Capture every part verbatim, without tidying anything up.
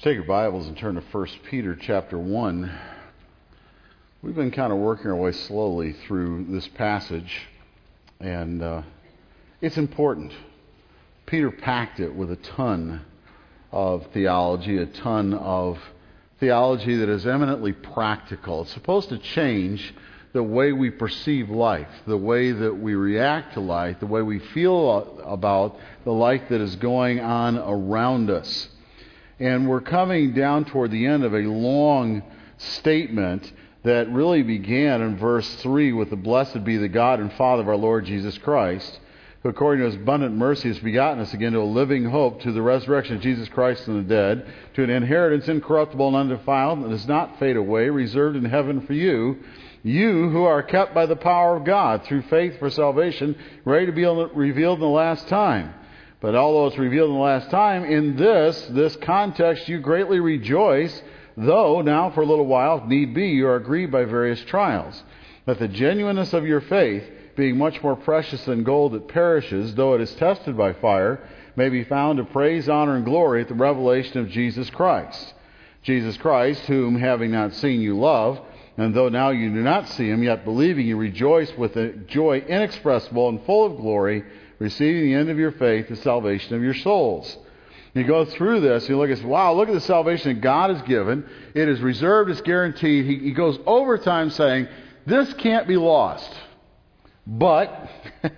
Take your Bibles and turn to First Peter chapter one. We've been kind of working our way slowly through this passage, and uh, it's important. Peter packed it with a ton of theology, a ton of theology that is eminently practical. It's supposed to change the way we perceive life, the way that we react to life, the way we feel about the life that is going on around us. And we're coming down toward the end of a long statement that really began in verse three with the blessed be the God and Father of our Lord Jesus Christ, who according to his abundant mercy has begotten us again to a living hope, to the resurrection of Jesus Christ from the dead, to an inheritance incorruptible and undefiled that does not fade away, reserved in heaven for you, you who are kept by the power of God through faith for salvation, ready to be revealed in the last time. But although it's revealed in the last time, in this, this context, you greatly rejoice, though now for a little while, if need be, you are grieved by various trials. That the genuineness of your faith, being much more precious than gold that perishes, though it is tested by fire, may be found to praise, honor, and glory at the revelation of Jesus Christ. Jesus Christ, whom having not seen you love, and though now you do not see him, yet believing you rejoice with a joy inexpressible and full of glory, receiving the end of your faith, the salvation of your souls. You go through this, you look at, wow, look at the salvation that God has given. It is reserved, it's guaranteed. He, he goes over time saying, this can't be lost. But,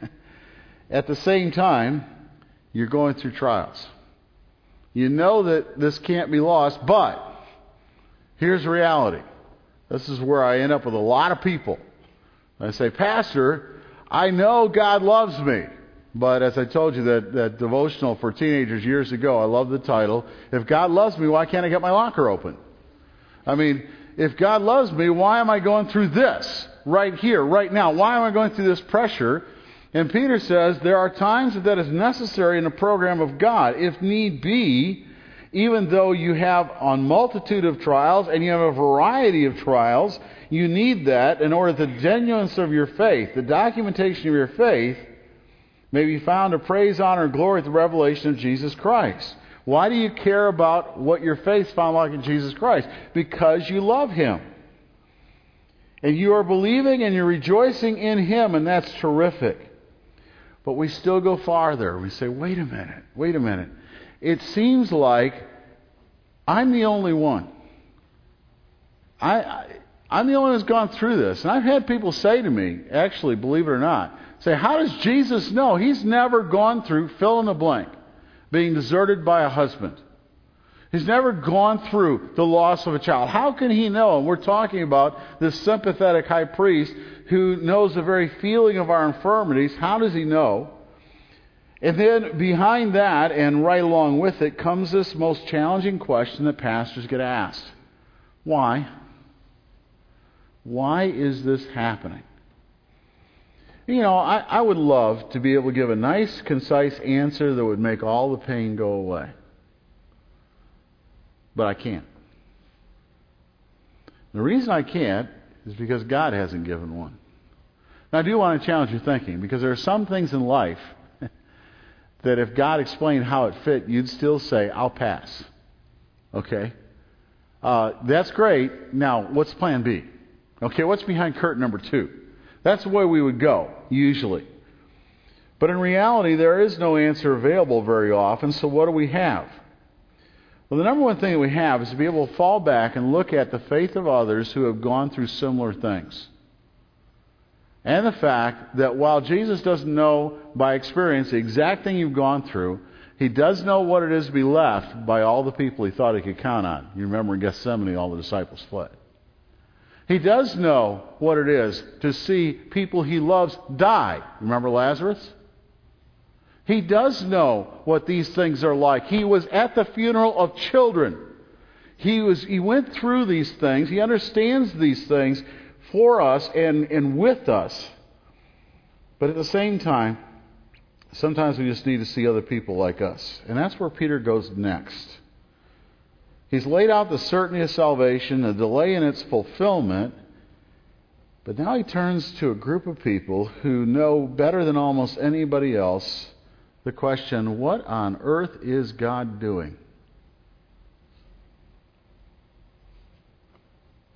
at the same time, you're going through trials. You know that this can't be lost, but here's the reality. This is where I end up with a lot of people. I say, Pastor, I know God loves me. But as I told you, that, that devotional for teenagers years ago, I love the title, If God Loves Me, Why Can't I Get My Locker Open? I mean, if God loves me, why am I going through this right here, right now? Why am I going through this pressure? And Peter says there are times that that is necessary in the program of God. If need be, even though you have a multitude of trials and you have a variety of trials, you need that in order that the genuineness of your faith, the documentation of your faith, may be found to praise, honor, and glory at the revelation of Jesus Christ. Why do you care about what your faith found like in Jesus Christ? Because you love him. And you are believing and you're rejoicing in him, and that's terrific. But we still go farther. We say, wait a minute, wait a minute. It seems like I'm the only one. I, I, I'm the only one who's gone through this. And I've had people say to me, actually, believe it or not, say, how does Jesus know? He's never gone through, fill in the blank, being deserted by a husband. He's never gone through the loss of a child. How can he know? And we're talking about this sympathetic high priest who knows the very feeling of our infirmities. How does he know? And then behind that, and right along with it, comes this most challenging question that pastors get asked. Why? Why is this happening? You know, I, I would love to be able to give a nice, concise answer that would make all the pain go away. But I can't. The reason I can't is because God hasn't given one. Now, I do want to challenge your thinking, because there are some things in life that if God explained how it fit, you'd still say, I'll pass. Okay? Uh, that's great. Now, what's plan B? Okay, what's behind curtain number two? That's the way we would go, usually. But in reality, there is no answer available very often, so what do we have? Well, the number one thing that we have is to be able to fall back and look at the faith of others who have gone through similar things. And the fact that while Jesus doesn't know by experience the exact thing you've gone through, he does know what it is to be left by all the people he thought he could count on. You remember in Gethsemane, all the disciples fled. He does know what it is to see people he loves die. Remember Lazarus? He does know what these things are like. He was at the funeral of children. He was. He went through these things. He understands these things for us and, and with us. But at the same time, sometimes we just need to see other people like us. And that's where Peter goes next. He's laid out the certainty of salvation, a delay in its fulfillment, but now he turns to a group of people who know better than almost anybody else the question, what on earth is God doing?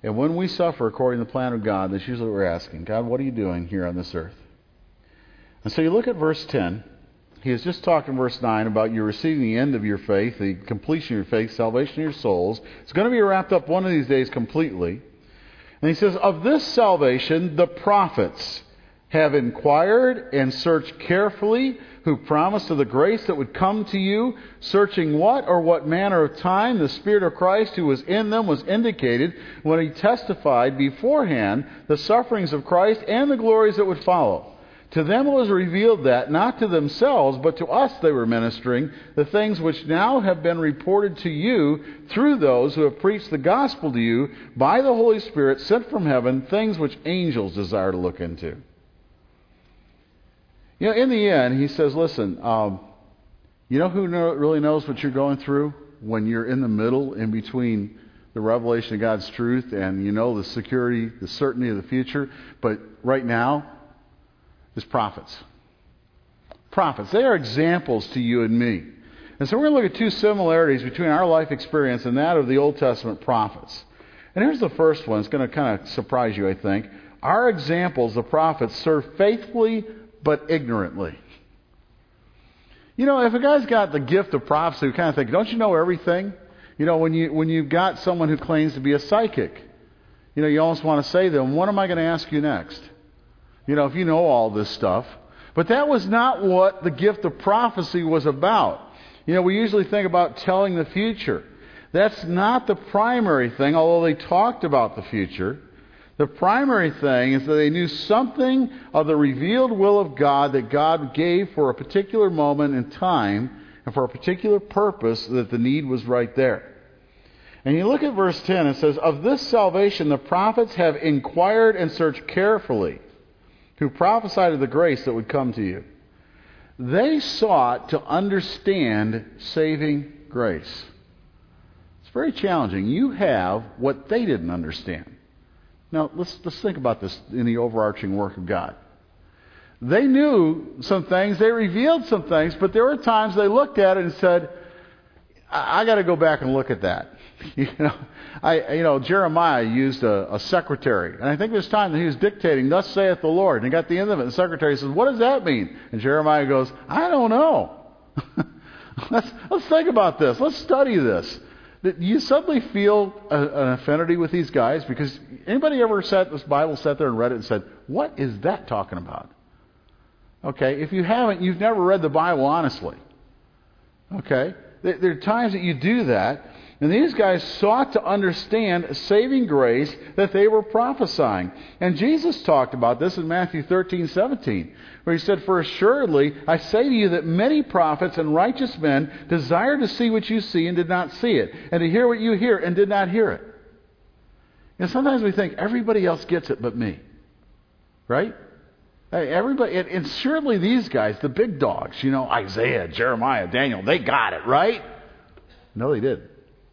And when we suffer according to the plan of God, that's usually what we're asking. God, what are you doing here on this earth? And so you look at verse ten. He has just talked in verse nine about you receiving the end of your faith, the completion of your faith, salvation of your souls. It's going to be wrapped up one of these days completely. And he says, of this salvation, the prophets have inquired and searched carefully, who promised of the grace that would come to you, searching what or what manner of time the Spirit of Christ who was in them was indicated when he testified beforehand the sufferings of Christ and the glories that would follow. To them it was revealed that, not to themselves, but to us they were ministering, the things which now have been reported to you through those who have preached the gospel to you by the Holy Spirit sent from heaven, things which angels desire to look into. You know, in the end, he says, listen, um, you know who know, really knows what you're going through when you're in the middle, in between the revelation of God's truth and you know the security, the certainty of the future, but right now, is prophets. Prophets. They are examples to you and me. And so we're going to look at two similarities between our life experience and that of the Old Testament prophets. And here's the first one. It's going to kind of surprise you, I think. Our examples, the prophets, serve faithfully but ignorantly. You know, if a guy's got the gift of prophecy, we kind of think, don't you know everything? You know, when, you, when you've got someone who claims to be a psychic, you know, you almost want to say to them, what am I going to ask you next? You know, if you know all this stuff. But that was not what the gift of prophecy was about. You know, we usually think about telling the future. That's not the primary thing, although they talked about the future. The primary thing is that they knew something of the revealed will of God that God gave for a particular moment in time and for a particular purpose, that the need was right there. And you look at verse ten, it says, of this salvation the prophets have inquired and searched carefully, who prophesied of the grace that would come to you. They sought to understand saving grace. It's very challenging. You have what they didn't understand. Now, let's, let's think about this in the overarching work of God. They knew some things, they revealed some things, but there were times they looked at it and said, I, I got to go back and look at that. You know, I, you know, Jeremiah used a, a secretary, and I think this time that he was dictating, "Thus saith the Lord," and he got the end of it. And the secretary says, "What does that mean?" And Jeremiah goes, "I don't know." let's let's think about this. Let's study this. Do you suddenly feel a, an affinity with these guys? Because anybody ever sat this Bible, sat there and read it and said, "What is that talking about?" Okay, if you haven't, you've never read the Bible honestly. Okay, there, there are times that you do that. And these guys sought to understand saving grace that they were prophesying. And Jesus talked about this in Matthew thirteen seventeen, where he said, for assuredly, I say to you that many prophets and righteous men desired to see what you see and did not see it, and to hear what you hear and did not hear it. And sometimes we think everybody else gets it but me. Right? Everybody, and, and surely these guys, the big dogs, you know, Isaiah, Jeremiah, Daniel, they got it, right? No, they didn't.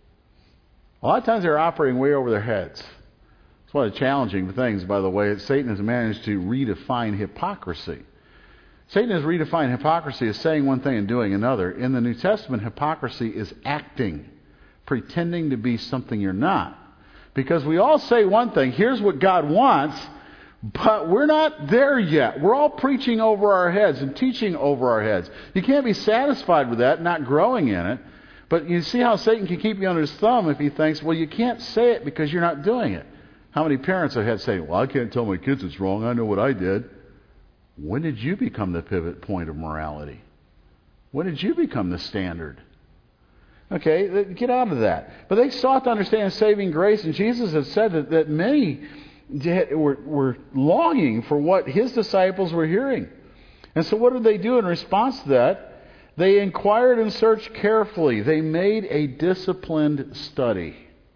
A lot of times they're operating way over their heads. It's one of the challenging things, by the way, that Satan has managed to redefine hypocrisy. Satan has redefined hypocrisy as saying one thing and doing another. In the New Testament, hypocrisy is acting, pretending to be something you're not. Because we all say one thing, here's what God wants, but we're not there yet. We're all preaching over our heads and teaching over our heads. You can't be satisfied with that, not growing in it. But you see how Satan can keep you under his thumb if he thinks, well, you can't say it because you're not doing it. How many parents have had say, well, I can't tell my kids it's wrong. I know what I did. When did you become the pivot point of morality? When did you become the standard? Okay, get out of that. But they sought to understand saving grace, and Jesus has said that, that many were, were longing for what his disciples were hearing. And so what did they do in response to that? They inquired and searched carefully. They made a disciplined study.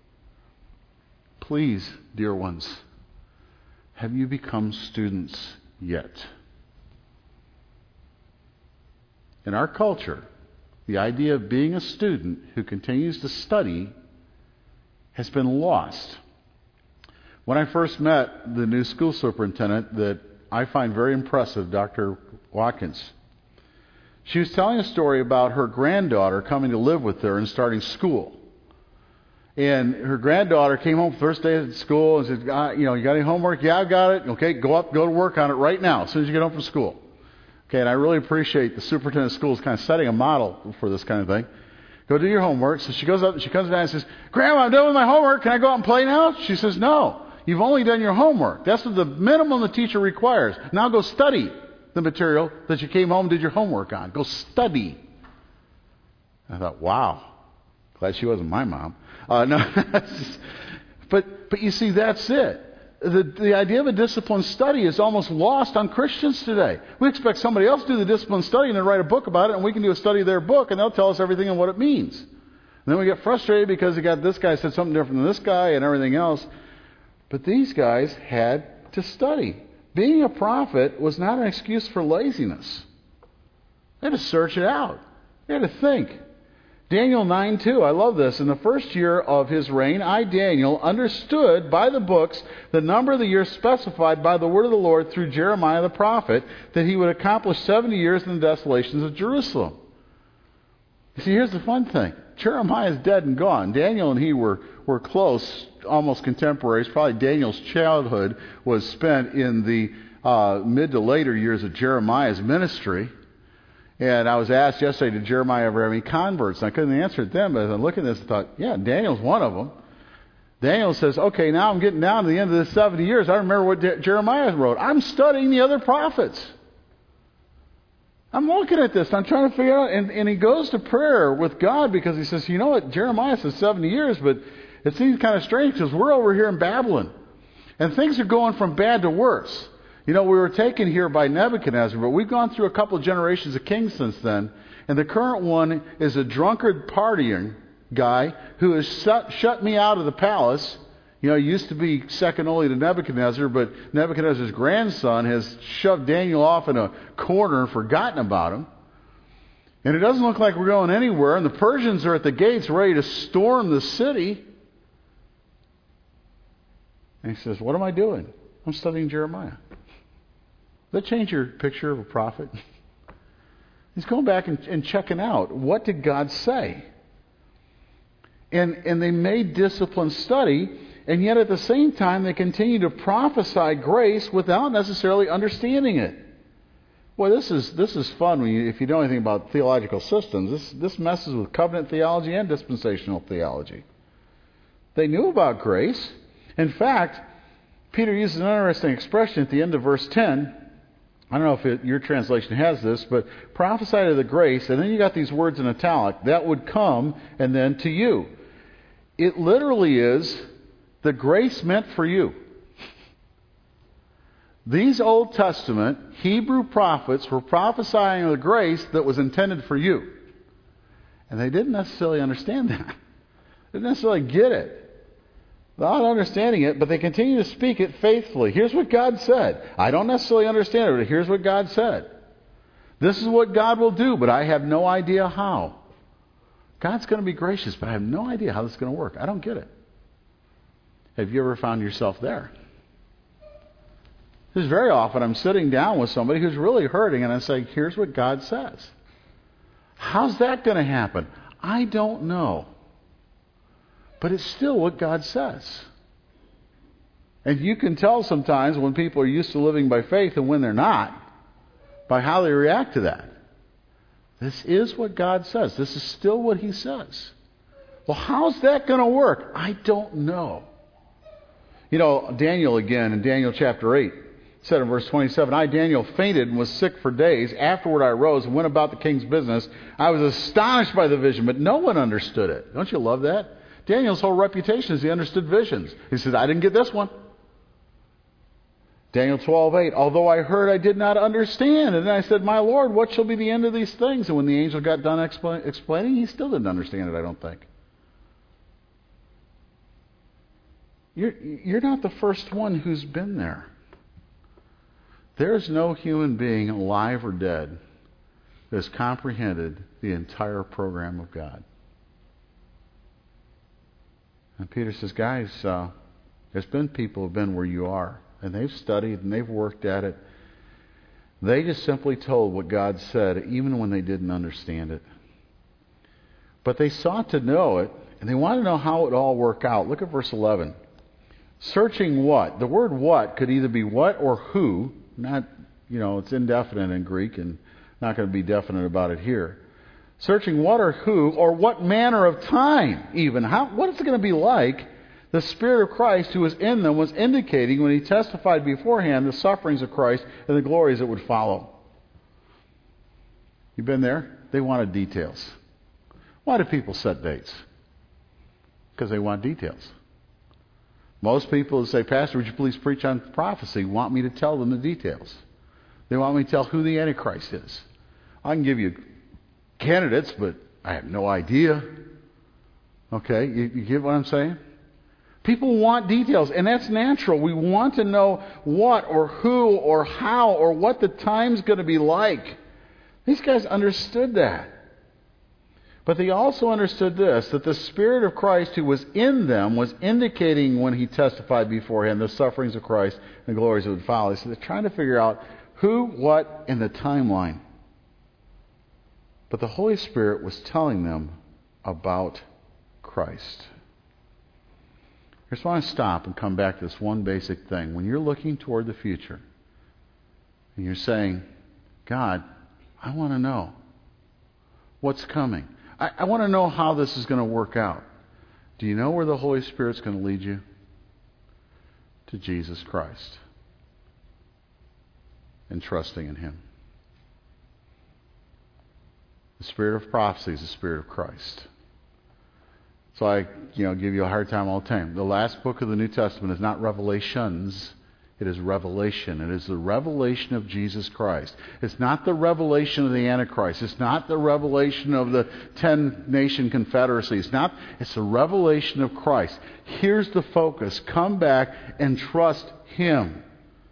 Please, dear ones, have you become students yet? In our culture, the idea of being a student who continues to study has been lost. When I first met the new school superintendent that I find very impressive, Doctor Watkins, she was telling a story about her granddaughter coming to live with her and starting school. And her granddaughter came home first day at school and said, ah, you know, you got any homework? Yeah, I've got it. Okay, go up, go to work on it right now as soon as you get home from school. Okay, and I really appreciate the superintendent of schools kind of setting a model for this kind of thing. Go do your homework. So she goes up and she comes back and says, Grandma, I'm done with my homework. Can I go out and play now? She says, no, you've only done your homework. That's what the minimum the teacher requires. Now go study the material that you came home and did your homework on. Go study. I thought, wow, glad she wasn't my mom. Uh, no, but but you see, that's it. The the idea of a disciplined study is almost lost on Christians today. We expect somebody else to do the disciplined study and then write a book about it, and we can do a study of their book, and they'll tell us everything and what it means. And then we get frustrated because they got this guy said something different than this guy and everything else. But these guys had to study. Being a prophet was not an excuse for laziness. They had to search it out. They had to think. Daniel nine two, I love this. In the first year of his reign, I, Daniel, understood by the books the number of the years specified by the word of the Lord through Jeremiah the prophet, that he would accomplish seventy years in the desolations of Jerusalem. You see, here's the fun thing. Jeremiah is dead and gone. Daniel and he were, were close, almost contemporaries. Probably Daniel's childhood was spent in the uh, mid to later years of Jeremiah's ministry. And I was asked yesterday, did Jeremiah ever have any converts? And I couldn't answer it then, but as I'm looking at this, I thought, yeah, Daniel's one of them. Daniel says, okay, now I'm getting down to the end of the seventy years. I remember what De- Jeremiah wrote. I'm studying the other prophets. I'm looking at this. I'm trying to figure out. And, and he goes to prayer with God because he says, you know what? Jeremiah says seventy years, but it seems kind of strange because we're over here in Babylon. And things are going from bad to worse. You know, we were taken here by Nebuchadnezzar, but we've gone through a couple of generations of kings since then. And the current one is a drunkard partying guy who has shut, shut me out of the palace. You know, he used to be second only to Nebuchadnezzar, but Nebuchadnezzar's grandson has shoved Daniel off in a corner and forgotten about him. And it doesn't look like we're going anywhere. And the Persians are at the gates ready to storm the city. And he says, what am I doing? I'm studying Jeremiah. Does that change your picture of a prophet? He's going back and, and checking out. What did God say? And, and they made disciplined study, and yet at the same time they continue to prophesy grace without necessarily understanding it. Boy, this is this is fun when you, if you know anything about theological systems. This this messes with covenant theology and dispensational theology. They knew about grace. In fact, Peter uses an interesting expression at the end of verse ten. I don't know if it, your translation has this, but prophesy to the grace, and then you got these words in italic, that would come, and then to you. It literally is the grace meant for you. These Old Testament Hebrew prophets were prophesying the grace that was intended for you. And they didn't necessarily understand that. They didn't necessarily get it. Not understanding it, but they continue to speak it faithfully. Here's what God said. I don't necessarily understand it, but here's what God said. This is what God will do, but I have no idea how. God's going to be gracious, but I have no idea how this is going to work. I don't get it. Have you ever found yourself there? Because very often I'm sitting down with somebody who's really hurting, and I say, here's what God says. How's that going to happen? I don't know. But it's still what God says. And you can tell sometimes when people are used to living by faith and when they're not, by how they react to that. This is what God says. This is still what He says. Well, how's that going to work? I don't know. You know, Daniel again in Daniel chapter eight said in verse twenty-seven, I, Daniel, fainted and was sick for days. Afterward I rose and went about the king's business. I was astonished by the vision, but no one understood it. Don't you love that? Daniel's whole reputation is he understood visions. He says, I didn't get this one. Daniel twelve eight, although I heard, I did not understand. And then I said, my Lord, what shall be the end of these things? And when the angel got done expl- explaining, he still didn't understand it, I don't think. You're, you're not the first one who's been there. There's no human being, alive or dead, that has comprehended the entire program of God. And Peter says, guys, uh, there's been people who have been where you are, and they've studied and they've worked at it. They just simply told what God said, even when they didn't understand it. But they sought to know it, And they want to know how it would all work out. Look at verse eleven. Searching what? The word what could either be what or who. Not, you know, it's indefinite in Greek and not going to be definite about it here. Searching what or who or what manner of time even. How, what is it going to be like? The Spirit of Christ who was in them was indicating when he testified beforehand the sufferings of Christ and the glories that would follow. You been there? They wanted details. Why do people set dates? Because they want details. Most people who say, Pastor, would you please preach on prophecy, want me to tell them the details. They want me to tell who the Antichrist is. I can give you candidates, but I have no idea. Okay, you, you get what I'm saying? People want details, and that's natural. We want to know what or who or how or what the time's going to be like. These guys understood that. But they also understood this, that the Spirit of Christ who was in them was indicating when he testified beforehand the sufferings of Christ and the glories that would follow. So they're trying to figure out who, what, in the timeline. But the Holy Spirit was telling them about Christ. I just want to stop and come back to this one basic thing. When you're looking toward the future and you're saying, God, I want to know what's coming. I, I want to know how this is going to work out. Do you know where the Holy Spirit's going to lead you? To Jesus Christ. And trusting in Him. The Spirit of prophecy is the Spirit of Christ. So I, you know, give you a hard time all the time. The last book of the New Testament is not Revelations. It is Revelation. It is the revelation of Jesus Christ. It's not the revelation of the Antichrist. It's not the revelation of the ten-nation confederacy. It's not. It's the revelation of Christ. Here's the focus. Come back and trust Him.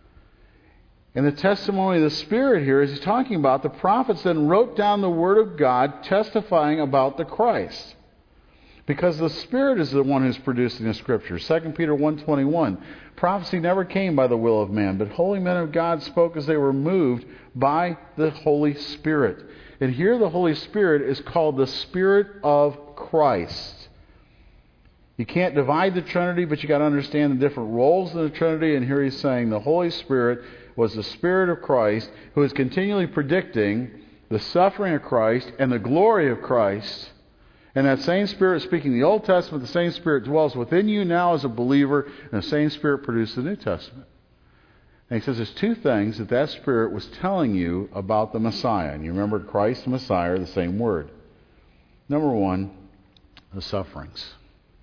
And the testimony of the Spirit here is he's talking about the prophets then wrote down the Word of God testifying about the Christ. Because the Spirit is the one who's producing the Scriptures. Second Peter one twenty-one. Prophecy never came by the will of man, but holy men of God spoke as they were moved by the Holy Spirit. And here the Holy Spirit is called the Spirit of Christ. You can't divide the Trinity, but you got to understand the different roles in the Trinity. And here he's saying the Holy Spirit was the Spirit of Christ who is continually predicting the suffering of Christ and the glory of Christ. And that same Spirit speaking the Old Testament, the same Spirit dwells within you now as a believer, and the same Spirit produced the New Testament. And he says there's two things that that Spirit was telling you about the Messiah. And you remember Christ and Messiah are the same word. Number one, the sufferings.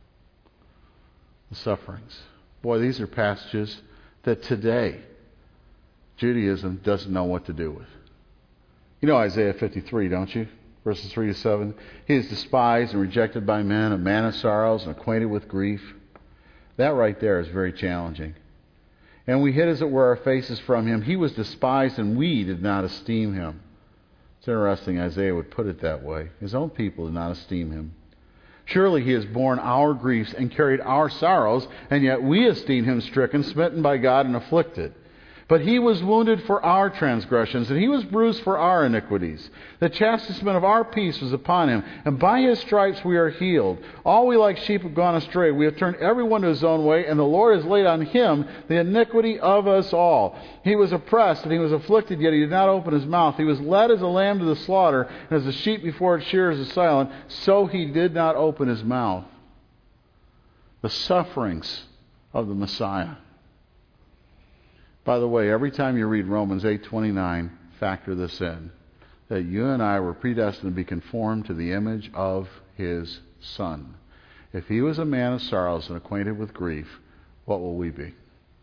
The sufferings. Boy, these are passages that today Judaism doesn't know what to do with. You know Isaiah fifty-three, don't you? Verses three to seven. He is despised and rejected by men, a man of sorrows and acquainted with grief. That right there is very challenging. And we hid as it were our faces from him. He was despised and we did not esteem him. It's interesting Isaiah would put it that way. His own people did not esteem him. Surely he has borne our griefs and carried our sorrows, and yet we esteemed him stricken, smitten by God, and afflicted. But he was wounded for our transgressions, and he was bruised for our iniquities. The chastisement of our peace was upon him, and by his stripes we are healed. All we like sheep have gone astray. We have turned everyone to his own way, and the Lord has laid on him the iniquity of us all. He was oppressed, and he was afflicted, yet he did not open his mouth. He was led as a lamb to the slaughter, and as a sheep before its shearers is silent, so he did not open his mouth. The sufferings of the Messiah. By the way, every time you read Romans eight twenty-nine, factor this in. That you and I were predestined to be conformed to the image of His Son. If He was a man of sorrows and acquainted with grief, what will we be?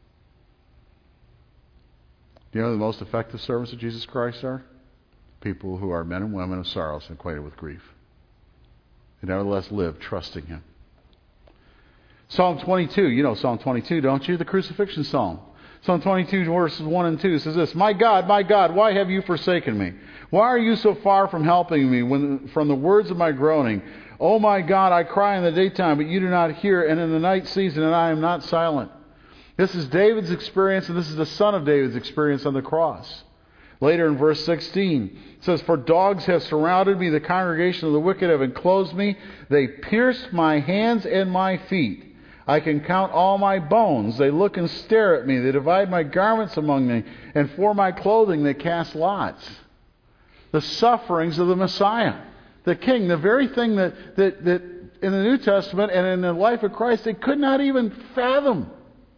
Do you know who the most effective servants of Jesus Christ are? People who are men and women of sorrows and acquainted with grief. And nevertheless live trusting Him. Psalm twenty-two. You know Psalm twenty-two, don't you? The crucifixion psalm. Psalm twenty-two, verses one and two says this, My God, my God, why have you forsaken me? Why are you so far from helping me when, from the words of my groaning? Oh my God, I cry in the daytime, but you do not hear, and in the night season, and I am not silent. This is David's experience, and this is the son of David's experience on the cross. Later in verse sixteen, it says, "For dogs have surrounded me, the congregation of the wicked have enclosed me. They pierced my hands and my feet. I can count all my bones. They look and stare at me. They divide my garments among me, and for my clothing they cast lots." The sufferings of the Messiah, the King, the very thing that, that, that in the New Testament and in the life of Christ they could not even fathom.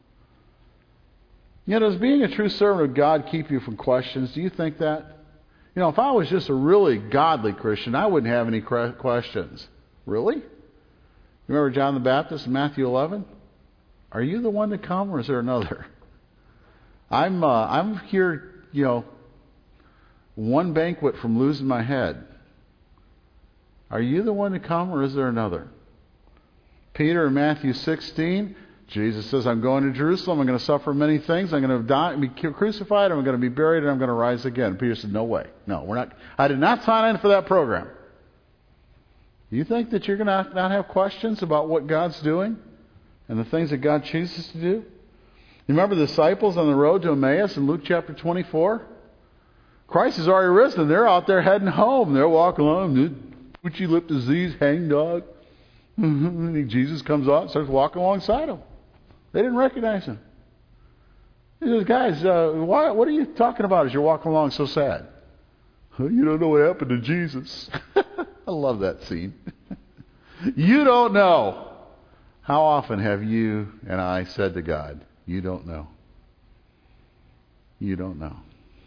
Yet, does being a true servant of God keep you from questions? Do you think that? You know, if I was just a really godly Christian, I wouldn't have any questions. Really? Remember John the Baptist in Matthew eleven? Are you the one to come, or is there another? I'm uh, I'm here, you know, one banquet from losing my head. Are you the one to come, or is there another? Peter in Matthew sixteen, Jesus says, "I'm going to Jerusalem. I'm going to suffer many things. I'm going to die, be crucified. I'm going to be buried, and I'm going to rise again." Peter said, "No way. No, we're not. I did not sign in for that program." You think that you're going to not have questions about what God's doing and the things that God chooses to do? You remember the disciples on the road to Emmaus in Luke chapter twenty-four? Christ has already risen. They're out there heading home. They're walking along. Would you lip disease, hang dog? Jesus comes out and starts walking alongside them. They didn't recognize him. He says, "Guys, uh, why, what are you talking about as you're walking along so sad?" "You don't know what happened to Jesus." I love that scene. You don't know. How often have you and I said to God, "You don't know. You don't know."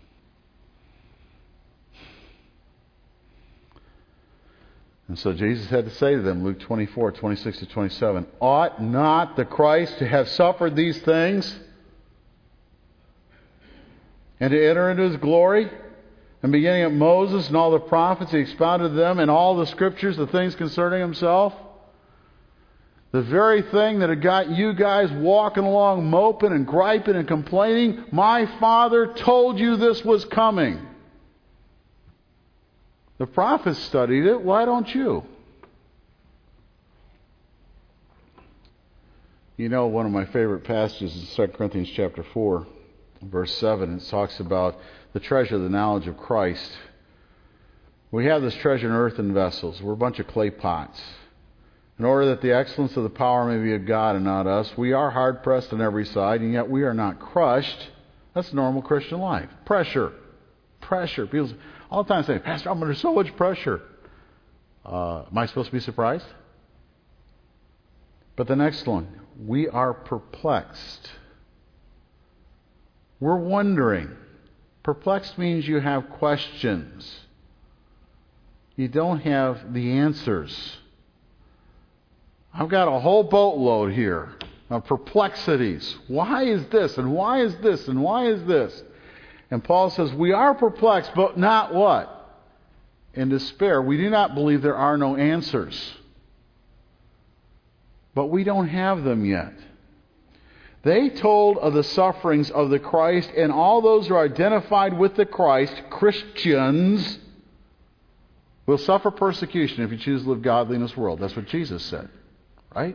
And so Jesus had to say to them, Luke twenty-four, twenty-six to twenty-seven, "Ought not the Christ to have suffered these things and to enter into his glory?" And beginning at Moses and all the prophets, he expounded to them in all the scriptures the things concerning himself. The very thing that had got you guys walking along moping and griping and complaining, my Father told you this was coming. The prophets studied it. Why don't you? You know, one of my favorite passages is Second Corinthians chapter four, verse seven. It talks about the treasure, the knowledge of Christ. We have this treasure in earthen vessels. We're a bunch of clay pots. In order that the excellence of the power may be of God and not us, we are hard pressed on every side, and yet we are not crushed. That's normal Christian life. Pressure. Pressure. People all the time say, "Pastor, I'm under so much pressure." Uh, am I supposed to be surprised? But the next one, we are perplexed. We're wondering. Perplexed means you have questions. You don't have the answers. I've got a whole boatload here of perplexities. Why is this? And why is this? And why is this? And Paul says, we are perplexed, but not what? In despair. We do not believe there are no answers. But we don't have them yet. They told of the sufferings of the Christ, and all those who are identified with the Christ, Christians, will suffer persecution if you choose to live godly in this world. That's what Jesus said. Right?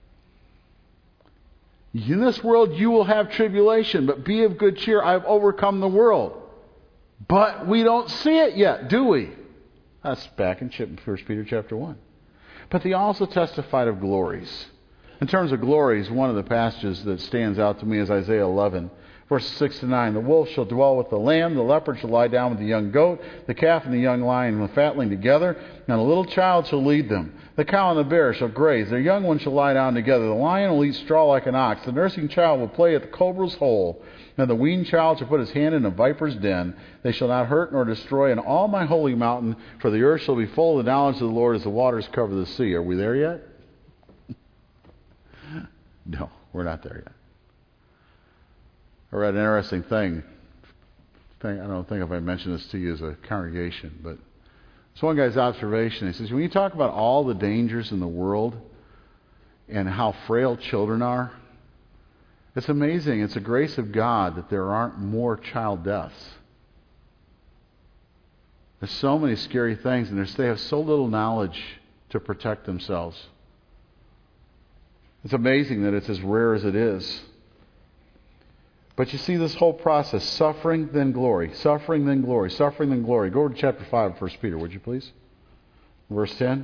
In this world you will have tribulation, but be of good cheer. I have overcome the world. But we don't see it yet, do we? That's back in First Peter chapter one. But they also testified of glories. In terms of glories, one of the passages that stands out to me is Isaiah eleven, verses six to nine. "The wolf shall dwell with the lamb, the leopard shall lie down with the young goat, the calf and the young lion and the fatling together, and a little child shall lead them. The cow and the bear shall graze, their young ones shall lie down together. The lion will eat straw like an ox, the nursing child will play at the cobra's hole, and the weaned child shall put his hand in a viper's den. They shall not hurt nor destroy in all my holy mountain, for the earth shall be full of the knowledge of the Lord as the waters cover the sea." Are we there yet? No, we're not there yet. I read an interesting thing. I don't think if I mentioned this to you as a congregation, but it's one guy's observation. He says, when you talk about all the dangers in the world and how frail children are, it's amazing. It's a grace of God that there aren't more child deaths. There's so many scary things, and they have so little knowledge to protect themselves. It's amazing that it's as rare as it is. But you see this whole process, suffering, then glory, suffering, then glory, suffering, then glory. Go over to chapter five of First Peter, would you please? Verse ten.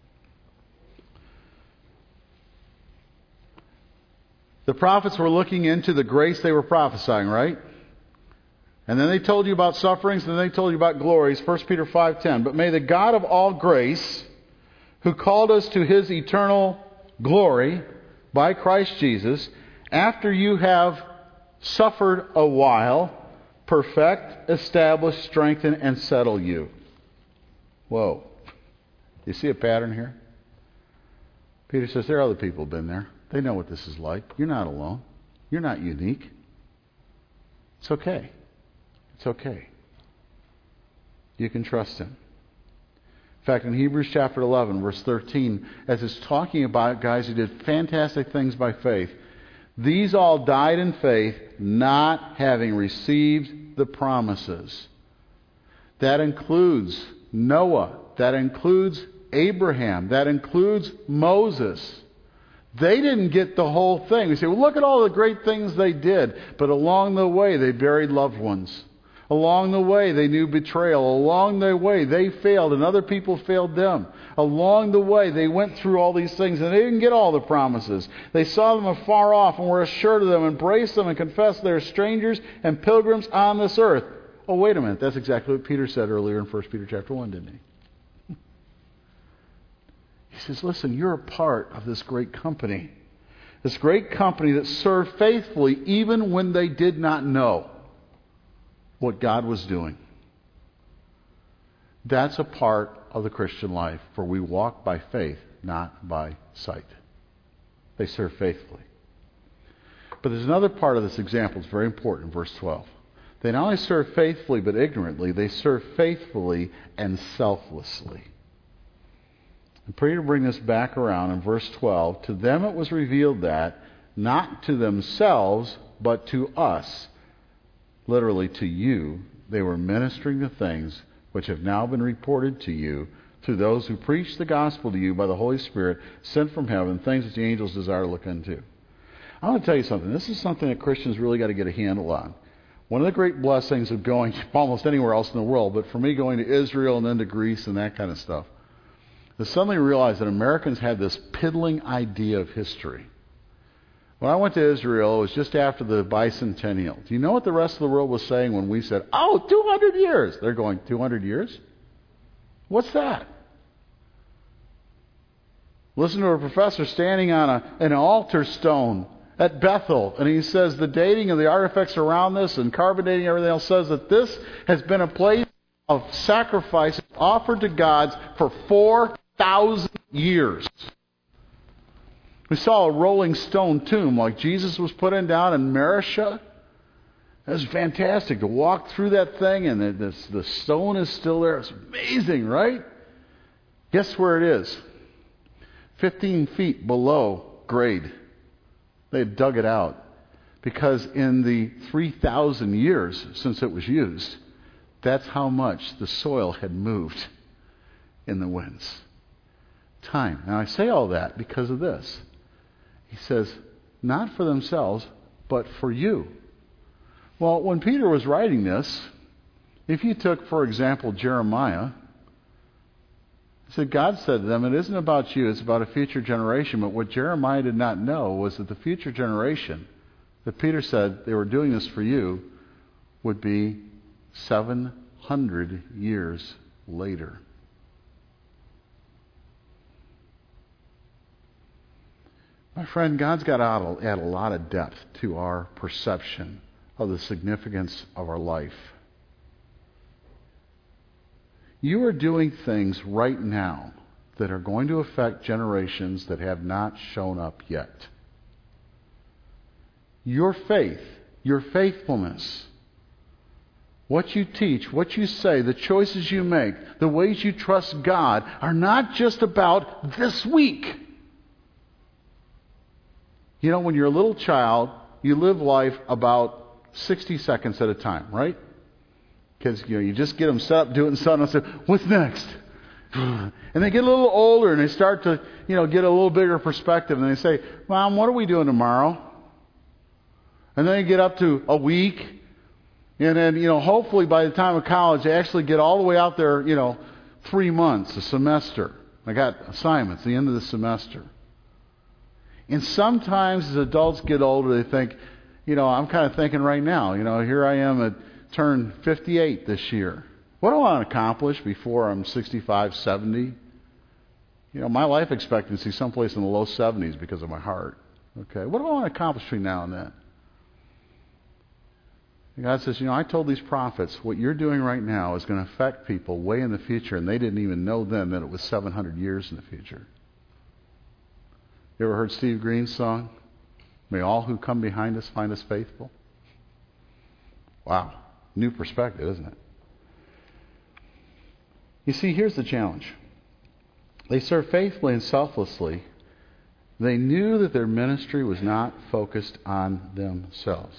The prophets were looking into the grace they were prophesying, right? And then they told you about sufferings, and then they told you about glories. First Peter five ten. But may the God of all grace, who called us to His eternal glory by Christ Jesus, after you have suffered a while, perfect, establish, strengthen, and settle you. Whoa. You see a pattern here? Peter says, there are other people who've been there. They know what this is like. You're not alone. You're not unique. It's okay. It's okay. You can trust Him. In fact, in Hebrews chapter eleven, verse thirteen, as it's talking about guys who did fantastic things by faith, these all died in faith, not having received the promises. That includes Noah. That includes Abraham. That includes Moses. They didn't get the whole thing. We say, well, look at all the great things they did. But along the way, they buried loved ones. Along the way, they knew betrayal. Along the way, they failed and other people failed them. Along the way, they went through all these things and they didn't get all the promises. They saw them afar off and were assured of them, embraced them and confessed they are strangers and pilgrims on this earth. Oh, wait a minute. That's exactly what Peter said earlier in First Peter chapter one, didn't he? He says, listen, you're a part of this great company. This great company that served faithfully even when they did not know what God was doing. That's a part of the Christian life, for we walk by faith, not by sight. They serve faithfully. But there's another part of this example that's very important, verse twelve. They not only serve faithfully but ignorantly, they serve faithfully and selflessly. And pray to bring this back around in verse twelve. To them it was revealed that, not to themselves, but to us, literally to you, they were ministering the things which have now been reported to you through those who preach the gospel to you by the Holy Spirit sent from heaven, things that the angels desire to look into. I want to tell you something. This is something that Christians really got to get a handle on. One of the great blessings of going almost anywhere else in the world, but for me going to Israel and then to Greece and that kind of stuff, is suddenly realize that Americans had this piddling idea of history. When I went to Israel, it was just after the bicentennial. Do you know what the rest of the world was saying when we said, oh, two hundred years? They're going, two hundred years? What's that? Listen to a professor standing on a, an altar stone at Bethel, and he says the dating of the artifacts around this and carbon dating and everything else says that this has been a place of sacrifice offered to gods for four thousand years. We saw a rolling stone tomb like Jesus was put in down in Marishah. It was fantastic to walk through that thing, and the, the, the stone is still there. It's amazing, right? Guess where it is? fifteen feet below grade. They had dug it out because in the three thousand years since it was used, that's how much the soil had moved in the winds. Time. Now I say all that because of this. He says, not for themselves, but for you. Well, when Peter was writing this, if you took, for example, Jeremiah, he said, God said to them, it isn't about you, it's about a future generation. But what Jeremiah did not know was that the future generation that Peter said they were doing this for you would be seven hundred years later. My friend, God's got to add a lot of depth to our perception of the significance of our life. You are doing things right now that are going to affect generations that have not shown up yet. Your faith, your faithfulness, what you teach, what you say, the choices you make, the ways you trust God are not just about this week. You know, when you're a little child, you live life about sixty seconds at a time, right? Because, you know, you just get them set up, do it, and suddenly say, what's next? And they get a little older, and they start to, you know, get a little bigger perspective, and they say, Mom, what are we doing tomorrow? And then they get up to a week. And then, you know, hopefully by the time of college, they actually get all the way out there, you know, three months, a semester. I got assignments, the end of the semester. And sometimes as adults get older, they think, you know, I'm kind of thinking right now, you know, here I am at turn fifty-eight this year. What do I want to accomplish before I'm sixty-five, seventy? You know, my life expectancy is someplace in the low seventies because of my heart. Okay, what do I want to accomplish between now and then? And God says, you know, I told these prophets, what you're doing right now is going to affect people way in the future, and they didn't even know then that it was seven hundred years in the future. You ever heard Steve Green's song? May all who come behind us find us faithful. Wow. New perspective, isn't it? You see, here's the challenge. They served faithfully and selflessly. They knew that their ministry was not focused on themselves.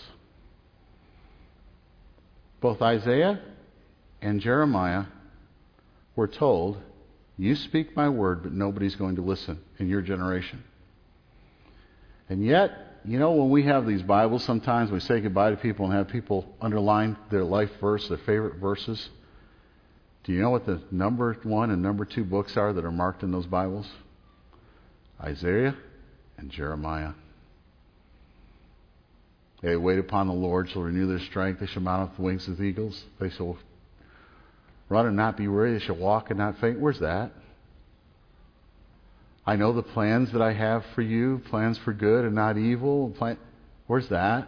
Both Isaiah and Jeremiah were told, you speak my word, but nobody's going to listen in your generation. And yet, you know, when we have these Bibles, sometimes we say goodbye to people and have people underline their life verse, their favorite verses. Do you know what the number one and number two books are that are marked in those Bibles? Isaiah and Jeremiah. They wait upon the Lord, shall renew their strength. They shall mount up with wings as eagles. They shall run and not be weary. They shall walk and not faint. Where's that? I know the plans that I have for you, plans for good and not evil. Plan- Where's that?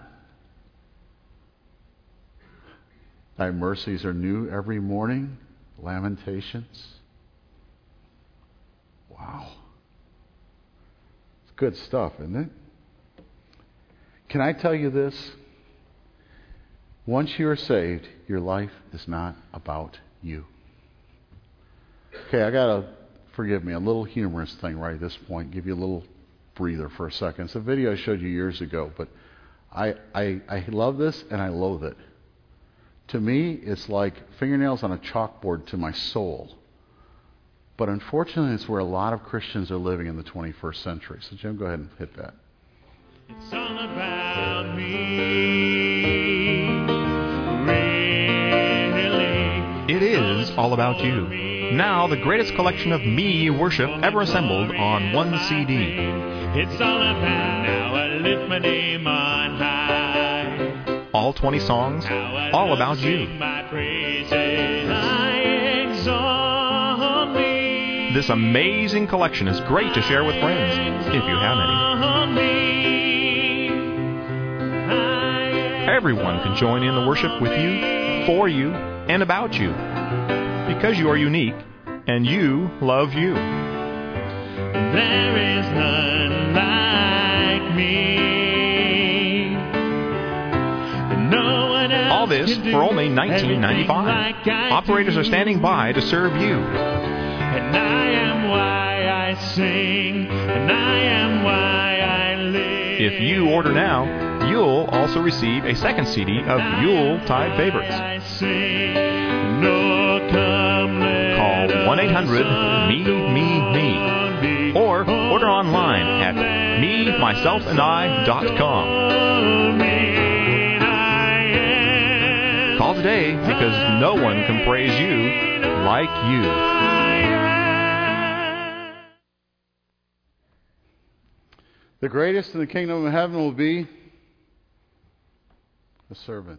Thy mercies are new every morning. Lamentations. Wow. It's good stuff, isn't it? Can I tell you this? Once you are saved, your life is not about you. Okay, I got to, forgive me, a little humorous thing right at this point. Give you a little breather for a second. It's a video I showed you years ago, but I, I, I love this and I loathe it. To me, it's like fingernails on a chalkboard to my soul. But unfortunately, it's where a lot of Christians are living in the twenty-first century. So Jim, go ahead and hit that. It's all about me, really. It is all about you. Now, the greatest collection of me worship ever assembled on one C D. It's all about now I lift my name on high. All twenty songs, all about you. My praises, I exalt me. This amazing collection is great to share with friends, if you have any. Everyone can join in the worship with you, for you, and about you. Because you are unique, and you love you. There is none like me. No one else. All this for only nineteen ninety-five dollars. Like Operators are standing by to serve you. And I am why I sing, and I am why I live. If you order now, you'll also receive a second C D of Yuletide favorites. I sing, no, come let Call one eight hundred me me me or order online at me myself and I dot com. Call today because no one can praise you like you. The greatest in the kingdom of heaven will be a servant.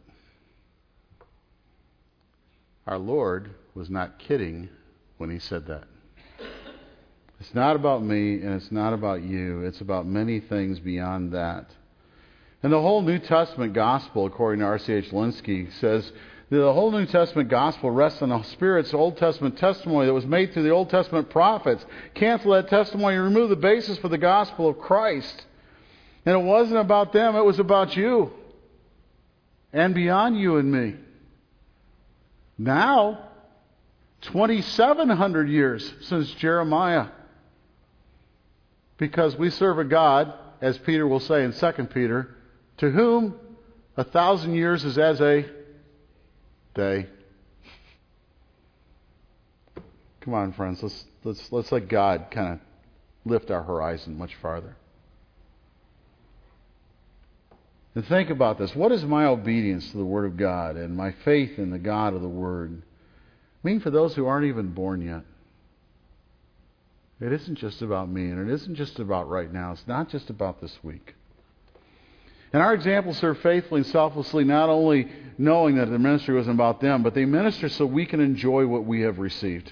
Our Lord was not kidding when he said that. It's not about me and it's not about you. It's about many things beyond that. And the whole New Testament gospel, according to R C H Linsky, says that the whole New Testament gospel rests on the Spirit's Old Testament testimony that was made through the Old Testament prophets. Cancel that testimony, remove the basis for the gospel of Christ. And it wasn't about them, it was about you. And beyond you and me. Now, twenty-seven hundred years since Jeremiah. Because we serve a God, as Peter will say in Second Peter, to whom a thousand years is as a day. Come on, friends, let's let's let's let God kind of lift our horizon much farther. And think about this. What does my obedience to the Word of God and my faith in the God of the Word mean for those who aren't even born yet? It isn't just about me, and it isn't just about right now. It's not just about this week. And our examples serve faithfully and selflessly, not only knowing that the ministry wasn't about them, but they minister so we can enjoy what we have received.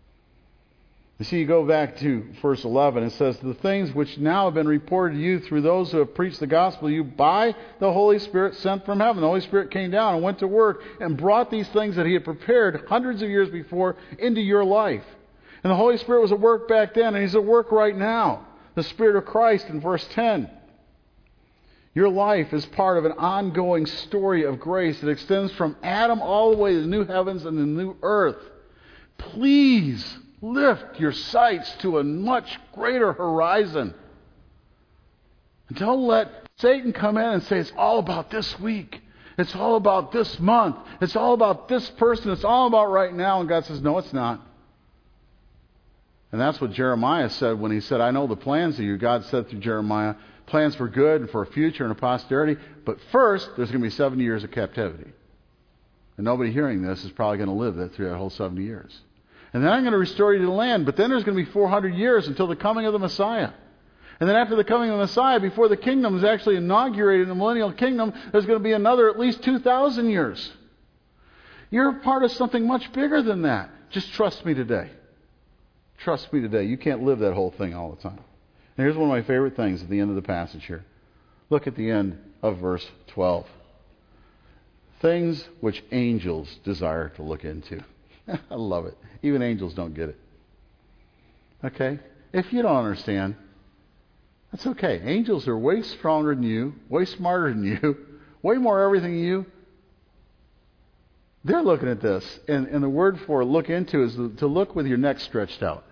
You see, you go back to verse eleven, it says, the things which now have been reported to you through those who have preached the gospel to you by the Holy Spirit sent from heaven. The Holy Spirit came down and went to work and brought these things that He had prepared hundreds of years before into your life. And the Holy Spirit was at work back then, and He's at work right now. The Spirit of Christ in verse ten. Your life is part of an ongoing story of grace that extends from Adam all the way to the new heavens and the new earth. Please lift your sights to a much greater horizon. And don't let Satan come in and say, it's all about this week. It's all about this month. It's all about this person. It's all about right now. And God says, no, it's not. And that's what Jeremiah said when he said, I know the plans of you. God said through Jeremiah, plans for good and for a future and a posterity. But first, there's going to be seventy years of captivity. And nobody hearing this is probably going to live that through that whole seventy years. And then I'm going to restore you to the land. But then there's going to be four hundred years until the coming of the Messiah. And then after the coming of the Messiah, before the kingdom is actually inaugurated in the millennial kingdom, there's going to be another at least two thousand years. You're a part of something much bigger than that. Just trust me today. Trust me today. You can't live that whole thing all the time. And here's one of my favorite things at the end of the passage here. Look at the end of verse twelve. Things which angels desire to look into. I love it. Even angels don't get it. Okay? If you don't understand, that's okay. Angels are way stronger than you, way smarter than you, way more everything than you. They're looking at this. And, and the word for look into is to look with your neck stretched out.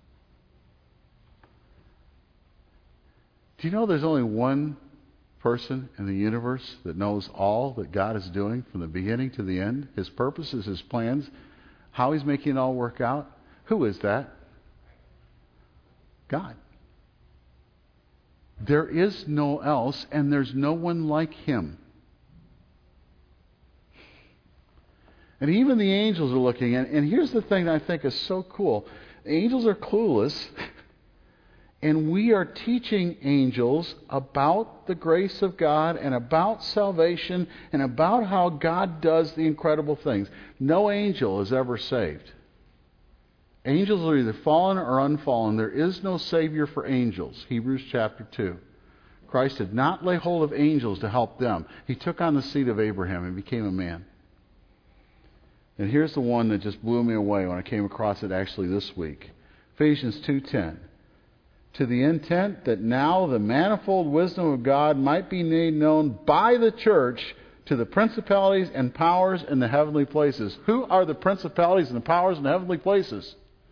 Do you know there's only one person in the universe that knows all that God is doing from the beginning to the end? His purposes, His plans, how He's making it all work out? Who is that? God. There is no else, and there's no one like Him. And even the angels are looking, and, and here's the thing that I think is so cool. Angels are clueless. And we are teaching angels about the grace of God and about salvation and about how God does the incredible things. No angel is ever saved. Angels are either fallen or unfallen. There is no Savior for angels. Hebrews chapter two. Christ did not lay hold of angels to help them. He took on the seed of Abraham and became a man. And here's the one that just blew me away when I came across it actually this week. Ephesians two ten. To the intent that now the manifold wisdom of God might be made known by the church to the principalities and powers in the heavenly places. Who are the principalities and the powers in the heavenly places?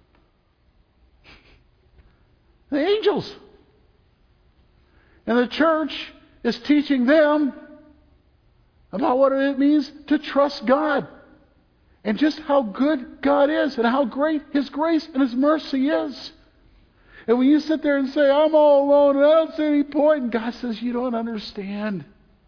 The angels. And the church is teaching them about what it means to trust God. And just how good God is and how great His grace and His mercy is. And when you sit there and say, I'm all alone and I don't see any point, and God says, you don't understand.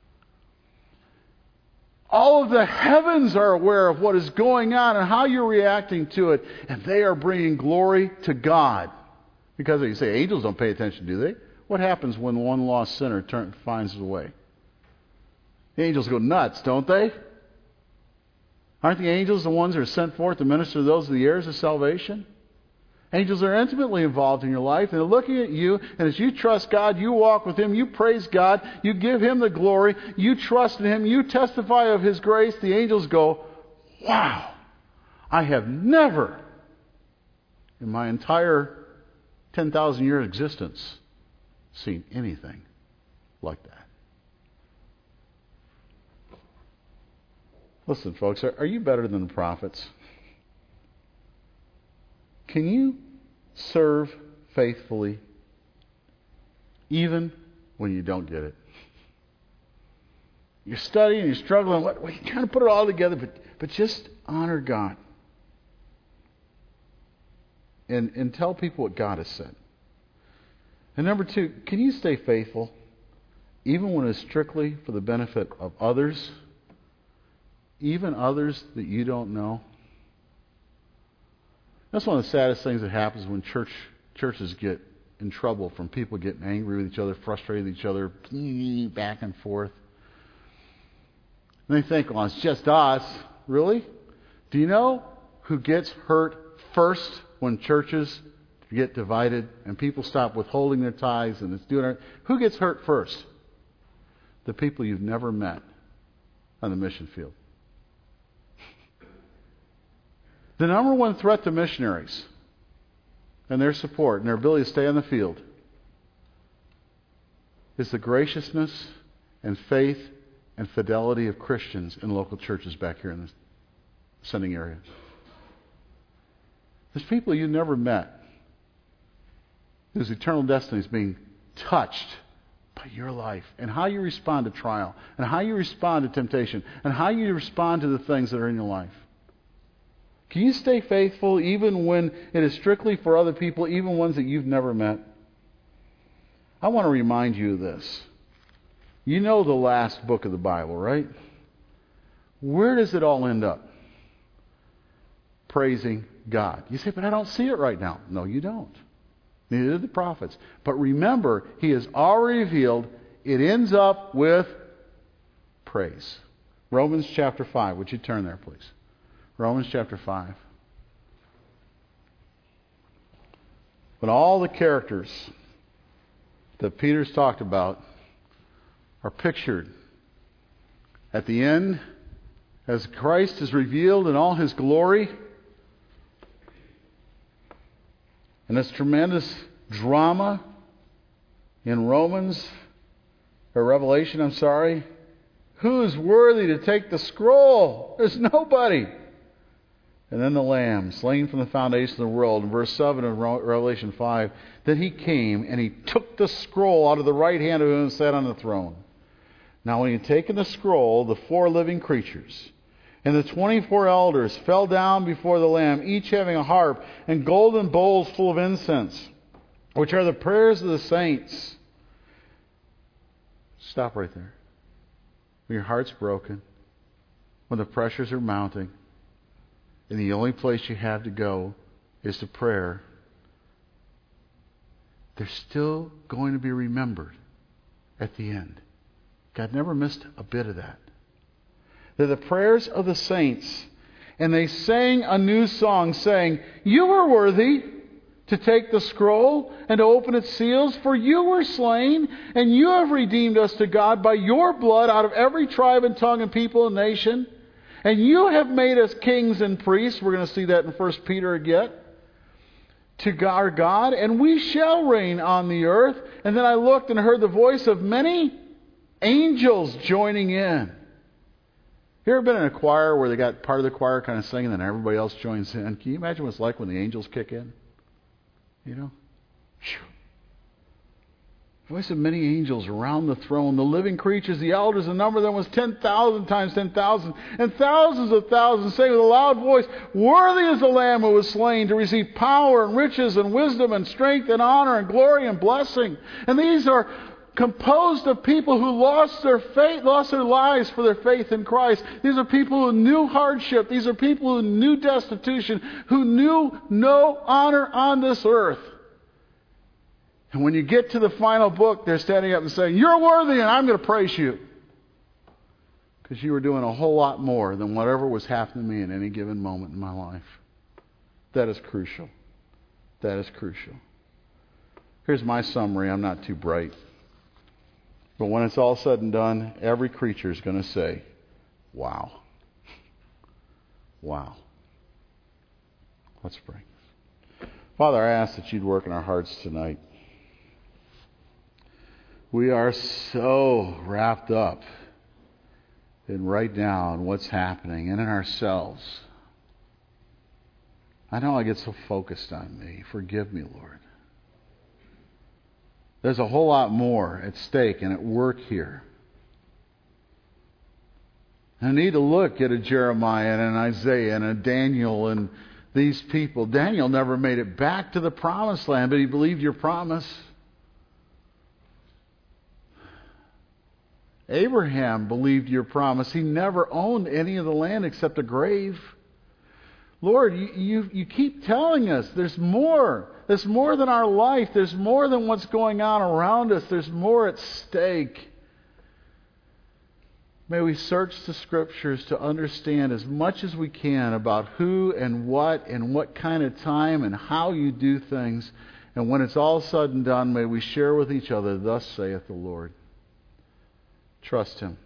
All of the heavens are aware of what is going on and how you're reacting to it. And they are bringing glory to God. Because you say, angels don't pay attention, do they? What happens when one lost sinner turn, finds his way? The angels go nuts, don't they? Aren't the angels the ones that are sent forth to minister to those of the heirs of salvation? Angels are intimately involved in your life. And they're looking at you. And as you trust God, you walk with Him. You praise God. You give Him the glory. You trust in Him. You testify of His grace. The angels go, wow, I have never in my entire ten thousand year existence seen anything like that. Listen, folks, are, are you better than the prophets? Can you serve faithfully even when you don't get it? You're studying, you're struggling, what, well, you're trying to put it all together, but, but just honor God. And, and tell people what God has said. And number two, can you stay faithful even when it's strictly for the benefit of others, even others that you don't know. That's one of the saddest things that happens when church churches get in trouble from people getting angry with each other, frustrated with each other, back and forth. And they think, well, it's just us. Really? Do you know who gets hurt first when churches get divided and people stop withholding their tithes and it's doing it? Who gets hurt first? The people you've never met on the mission field. The number one threat to missionaries and their support and their ability to stay on the field is the graciousness and faith and fidelity of Christians in local churches back here in the sending area. There's people you've never met whose eternal destiny is being touched by your life and how you respond to trial and how you respond to temptation and how you respond to the things that are in your life. Can you stay faithful even when it is strictly for other people, even ones that you've never met? I want to remind you of this. You know the last book of the Bible, right? Where does it all end up? Praising God. You say, but I don't see it right now. No, you don't. Neither did the prophets. But remember, He has already revealed it ends up with praise. Romans chapter five. Would you turn there, please? Romans chapter five. When all the characters that Peter's talked about are pictured at the end as Christ is revealed in all His glory, and this tremendous drama in Romans, or Revelation, I'm sorry, who is worthy to take the scroll? There's nobody. And then the Lamb, slain from the foundation of the world, in verse seven of Revelation five, then He came and He took the scroll out of the right hand of Him and sat on the throne. Now when He had taken the scroll, the four living creatures and the twenty-four elders fell down before the Lamb, each having a harp and golden bowls full of incense, which are the prayers of the saints. Stop right there. When your heart's broken, when the pressures are mounting, and the only place you have to go is to prayer, they're still going to be remembered at the end. God never missed a bit of that. They're the prayers of the saints. And they sang a new song saying, you were worthy to take the scroll and to open its seals, for you were slain, and you have redeemed us to God by your blood out of every tribe and tongue and people and nation. And you have made us kings and priests. We're going to see that in First Peter again. To our God, and we shall reign on the earth. And then I looked and heard the voice of many angels joining in. You ever been in a choir where they got part of the choir kind of singing and then everybody else joins in? Can you imagine what it's like when the angels kick in? You know? Whew. Voice of many angels around the throne, the living creatures, the elders, the number of them was ten thousand times ten thousand, and thousands of thousands, saying with a loud voice, worthy is the Lamb who was slain to receive power and riches and wisdom and strength and honor and glory and blessing. And these are composed of people who lost their faith, lost their lives for their faith in Christ. These are people who knew hardship. These are people who knew destitution, who knew no honor on this earth. And when you get to the final book, they're standing up and saying, you're worthy and I'm going to praise you. Because you were doing a whole lot more than whatever was happening to me in any given moment in my life. That is crucial. That is crucial. Here's my summary. I'm not too bright. But when it's all said and done, every creature is going to say, wow. Wow. Let's pray. Father, I ask that you'd work in our hearts tonight. We are so wrapped up in right now and what's happening and in ourselves. I know I get so focused on me. Forgive me, Lord. There's a whole lot more at stake and at work here. I need to look at a Jeremiah and an Isaiah and a Daniel and these people. Daniel never made it back to the promised land, but he believed your promise. Abraham believed your promise. He never owned any of the land except a grave. Lord, you, you, you keep telling us there's more. There's more than our life. There's more than what's going on around us. There's more at stake. May we search the Scriptures to understand as much as we can about who and what and what kind of time and how you do things. And when it's all said and done, may we share with each other, thus saith the Lord. Trust Him.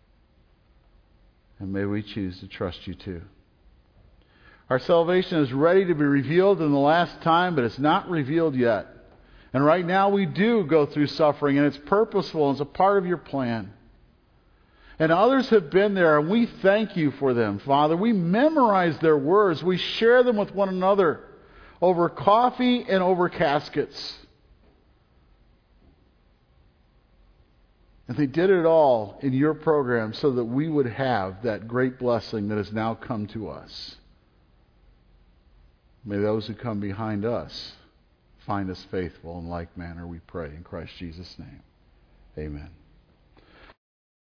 And may we choose to trust you too. Our salvation is ready to be revealed in the last time, but it's not revealed yet. And right now we do go through suffering, and it's purposeful, and it's a part of your plan. And others have been there, and we thank you for them, Father. We memorize their words. We share them with one another over coffee and over caskets. And they did it all in your program so that we would have that great blessing that has now come to us. May those who come behind us find us faithful in like manner, we pray. In Christ Jesus' name, amen.